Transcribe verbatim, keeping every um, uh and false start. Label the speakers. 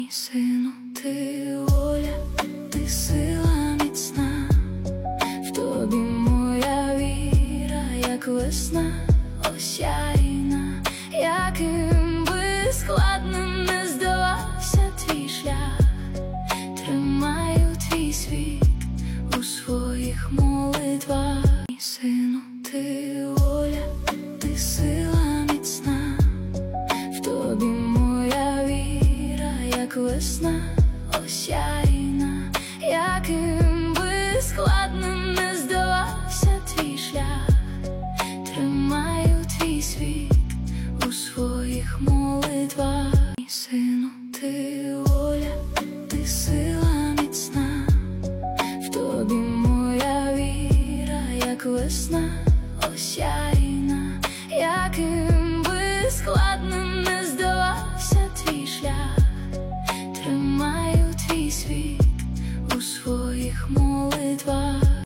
Speaker 1: Сину, ти воля, ти сила міцна, в тобі моя віра, як весна осяйна, яким би складним не здавався твій шлях, тримаю твій світ у своїх молитвах. Сину, ти воля, ти сила міцна, в тобі моя віра, як весна осяйна, яким би складним не здавався твій шлях, тримаю твій світ у своїх молитвах. Сину, ти воля, ти сила міцна, в тобі моя віра, як весна осяйна, яким би складним не здавався твій шлях, тримаю твій світ у своїх молитвах.